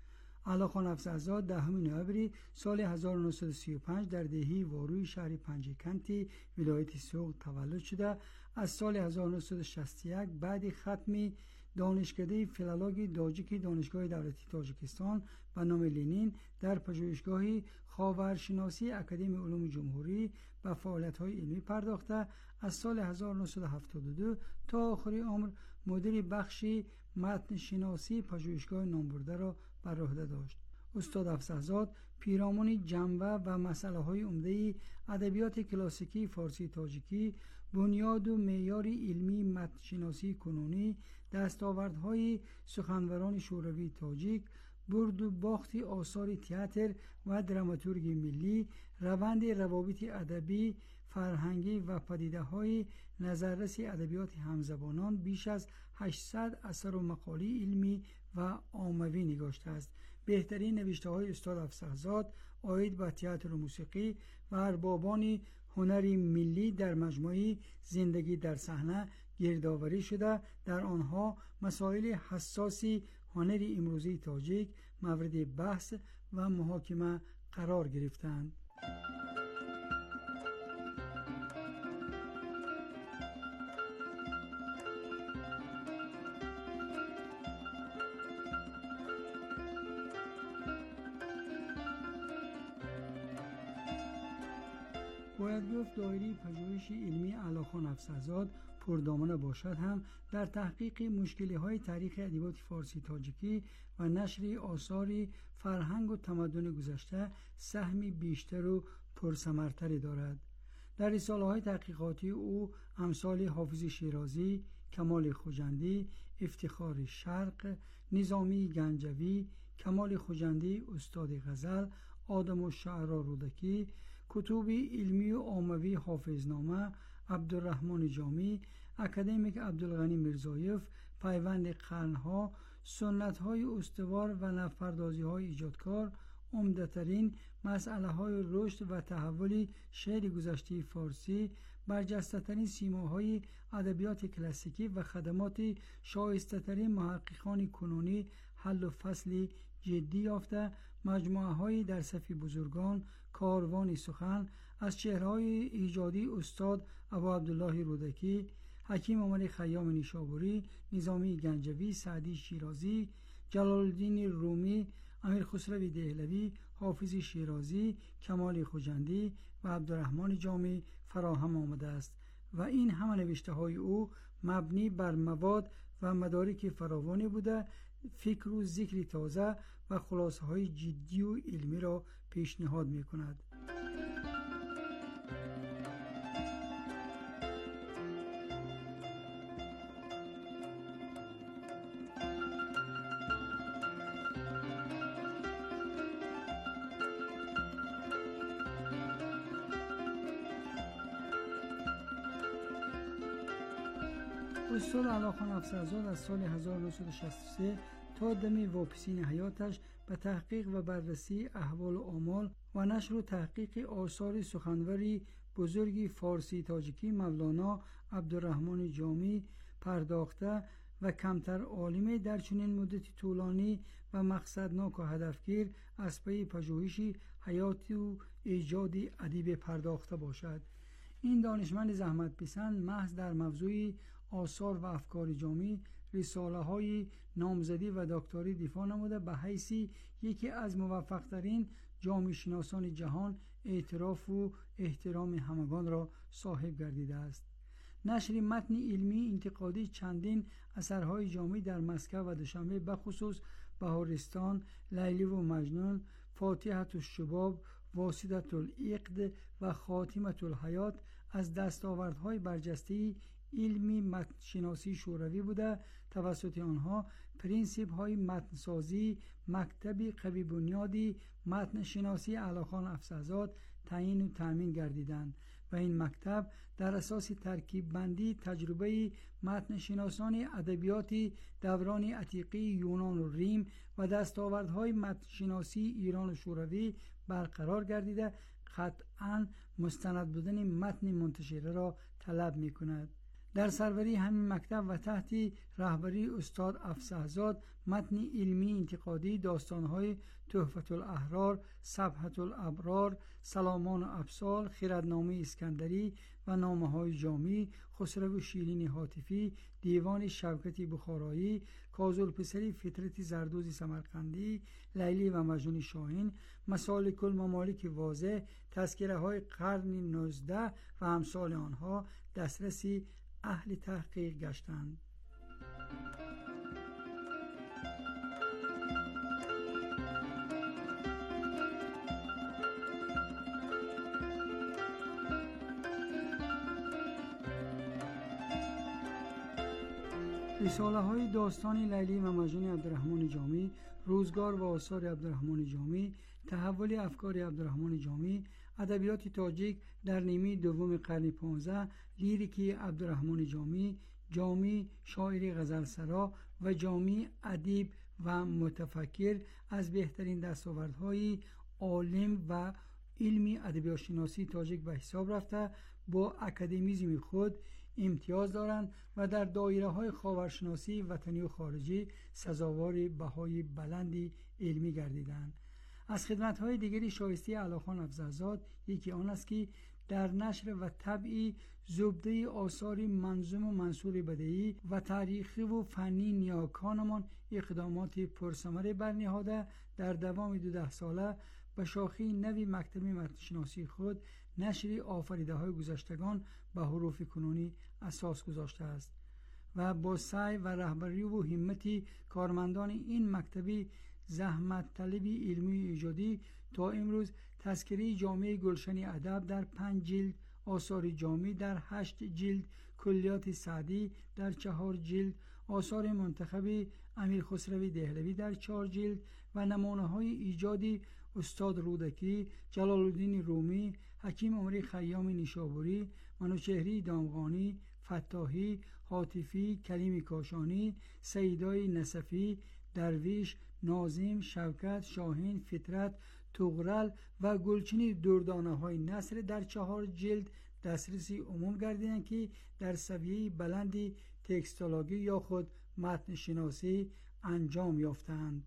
علاخان افسرزاد دهم نوامبر سال هزار و نهصد و سی و پنج در دهی واروی شهر پنجکنتی ولایت سوق تولد شده. از سال هزار و نهصد و شصت و یک بعد ختم دانشکده فیلولوژی داجیک دانشگاه دولتی تاجیکستان به نام لنین در پژوهشگاه خاورشناسی اکادمی علوم جمهوری به فعالیت‌های علمی پرداخته. از سال هزار و نهصد و هفتاد و دو تا آخر عمر مدیر بخش متن شناسی پژوهشگاه نامبرده را بر عهده داشت. استاد افسرزاد پیرامون جنبه و مسائل عمده ادبیات کلاسیکی فارسی تاجیکی، بنیاد و معیار علمی متن شناسی کنونی، دستاوردهای سخنوران شوروی تاجیک، برد و باخت آثار تئاتر و دراماتورگی ملی، روند روابط ادبی، فرهنگی و پدیده‌های نظررس ادبیات همزبانان بیش از هشتصد اثر و مقاله علمی و عاموی نگاشته است. بهترین نوشته‌های استاد افسرزاد عاید به تئاتر و موسیقی و اربابان هنری ملی در مجموعه زندگی در صحنه گردآوری شده. در آنها مسائل حساسی هنر امروزی تاجیک مورد بحث و محاکمه قرار گرفتند. باید گفت دایره پژوهش علمی علاخان افسرزاد پردامنه باشد هم در تحقیق مشکل‌های تاریخ ادبیات فارسی تاجیکی و نشر آثار فرهنگ و تمدن گذشته سهمی بیشتر و پرثمرتری دارد. در رساله‌های تحقیقاتی او امثال حافظ شیرازی، کمال خوجندی، افتخار شرق، نظامی گنجوی، کمال خوجندی استاد غزل، آدم الشعرا رودکی، کتب علمی و عاموی حافظنامه، عبدالرحمن جامی، اکادمیک عبدالغنی میرزایف، پیوند قرنها، سنت‌های استوار و نوپردازی‌های ایجادکار، عمده‌ترین مسئله‌های رشد و تحول شعر گذشته فارسی، برجسته‌ترین سیماهای ادبیات کلاسیکی و خدمات شایسته‌ترین محققان کنونی حل و فصل جدی یافته، مجموعه‌های در صف بزرگان، کاروان سخن از چهره‌های ایجادی استاد ابو عبدالله رودکی، حکیم عمر خیام نیشابوری، نظامی گنجوی، سعدی شیرازی، جلال الدین رومی، امیر خسرو دهلوی، حافظ شیرازی، کمال خوجندی و عبدالرحمن جامی فراهم آمده است و این همه نوشته‌های او مبنی بر مواد و مدارک فراوانی بوده، فکر و ذکر تازه و خلاصه‌های جدی و علمی را پیشنهاد می‌کند. استاد علاخان افسرزاد از سال هزار و نهصد و شصت و سه تا دم واپسین حیاتش به تحقیق و بررسی احوال و آمال و نشر و تحقیق آثار سخنوری بزرگی فارسی تاجیکی مولانا عبدالرحمن جامی پرداخته و کمتر عالمی در چنین مدت طولانی و مقصدناک و هدفگیر از پی پژوهش حیات و ایجاد ادیب پرداخته باشد. این دانشمند زحمت پسند محض در موضوع آثار و افکار جامی رساله های نامزدی و دکتری دفاع نموده به حیث یکی از موفق‌ترین جامعه شناسان جهان اعتراف و احترام همگان را صاحب گردیده است. نشر متن علمی انتقادی چندین اثرهای جامعی در مسکو و دوشنبه بخصوص بهارستان، لیلی و مجنون، فاتحة الشباب، واسطة العقد و خاتمة الحیات از دستاوردهای برجسته علمی متنشناسی شوروی بوده. توسط آنها پرینسیپ های متنسازی مکتبی قوی بنیادی متنشناسی علاخان افسرزاد تعیین و تامین گردیدند و این مکتب در اساس ترکیب بندی تجربه متنشناسان ادبیات دوران عتیقه یونان و ریم و دستاوردهای متنشناسی ایران و شوروی برقرار گردیده قطعاً مستند بودن متن منتشره را طلب می کند. در سروری همین مکتب و تحت رهبری استاد افسحزاد متن علمی انتقادی داستانهای تحفة الاحرار، صبحة الابرار، سلامان و ابسال، خردنامه اسکندری و نامه‌های جامی، خسرو شیرین هاتفی، دیوان شوکت بخارایی، کازالپسری فطرت زردوزی سمرقندی، لیلی و مجنون شاهین، مسالک الممالک واضح، تذکره های قرن نوزده و امثال آنها دسترسی اهل تحقیق گشتند. رساله های داستان لیلی و مجنون عبدالرحمن جامی، روزگار و آثار عبدالرحمن جامی، تحول افکار عبدالرحمن جامی، ادبیات تاجیک در نیمه دوم قرن پانزده، لیریکی عبدالرحمن جامی، جامی شاعری غزلسرا و جامی ادیب و متفکر از بهترین دستاوردهای عالم و علمی ادبیات شناسی تاجیک به حساب رفته با اکادمیزم خود امتیاز دارند و در دایره های خاورشناسی وطنی و خارجی سزاوار بهای بلندی علمی گردیدند. از خدمت‌های دیگری شایسته علاخان افزعزاد یکی آن است که در نشر و طبع زبده آثار منظوم و منصور بدیعی و تاریخی و فنی نیاکانمان اقدامات پرثمر برنهاده در دوام دوده ساله به شاخه نوی مکتب متنشناسی خود نشر آفریده های گذشتگان به حروف کنونی اساس گذاشته است و با سعی و رهبری و همت کارمندان این مکتبی زحمت طلبی علمی ایجادی تا امروز تذکره جامعه گلشن ادب در پنج جلد، آثار جامی در هشت جلد، کلیات سعدی در چهار جلد، آثار منتخب امیر خسروی دهلوی در چهار جلد و نمونه های ایجادی استاد رودکی، جلال الدین رومی، حکیم عمری خیام نیشابوری، منوچهری دامغانی، فتاحی، حاطفی، کلیم کاشانی، سیدای نصفی، درویش، ناظم، شوکت، شاهین، فطرت، تغرل و گلچین دردانه های نصر در چهار جلد دسترسی عموم گردیدند که در سویه بلندی تکستولوژی یا خود متن شناسی انجام یافتند.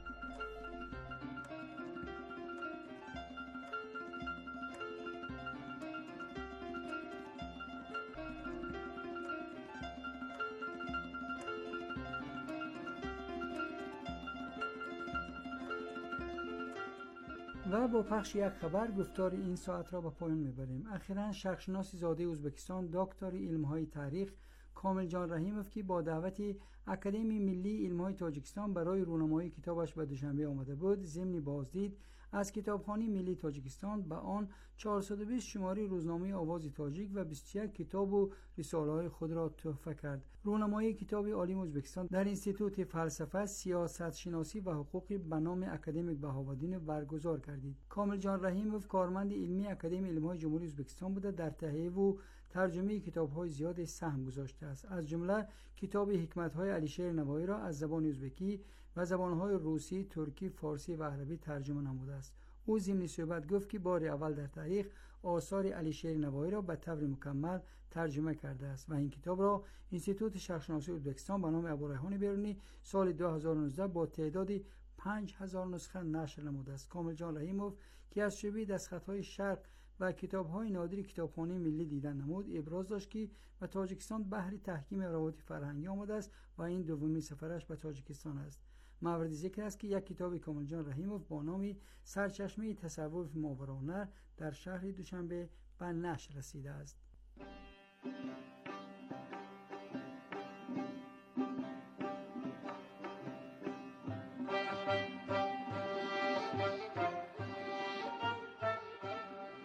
و با پخش یک خبر گفتار این ساعت را به پایان میبریم. اخیراً شرقشناس زاده ازبکستان دکتر علم‌های تاریخ کامل جان رحیموف که با دعوت اکادمی ملی علم‌های تاجیکستان برای رونمایی کتابش به دوشنبه آمده بود، ضمن بازدید از کتابخانه ملی تاجیکستان به آن چهارصد و بیست شماره روزنامه آواز تاجیک و بیست و یک کتاب و رساله‌های خود را تحفه کرد. رونمایی کتاب عالم ازبکستان در انستیتوت فلسفه، سیاست شناسی و حقوق به نام اکادمیک بهاوالدین برگزار کردید. کامل جان رحیموف کارمند علمی اکادمی علم‌های جمهوری ازبکستان بوده، در تهیه و ترجمه کتاب‌های زیاد سهم گذاشته است. از جمله کتاب حکمت‌های علیشیر نوایی را از زبان ازبکی و زبان‌های روسی، ترکی، فارسی و عربی ترجمه نموده است. او ضمن صحبت گفت که بار اول در تاریخ آثار علیشیر نوایی را به طور مکمل ترجمه کرده است و این کتاب را انستیتوت شرقشناسی ازبکستان به نام ابوریحان بیرونی سال دو هزار و نوزده با تعداد پنج هزار نسخه نشر نموده است. کامل جان رحیموف که از شیوه دستخط‌های شرق و کتاب‌های نادری کتابخانه ملی دیدن نمود، ابراز داشت که به تاجیکستان بهر تحکیم روابط فرهنگی آمده است و این دومین سفرش به تاجیکستان است. مورد ذکر است که یک کتاب کامل جان رحیموف با نام سرچشمه تصوف ماورانهر در شهر دوشنبه به نشر رسیده است.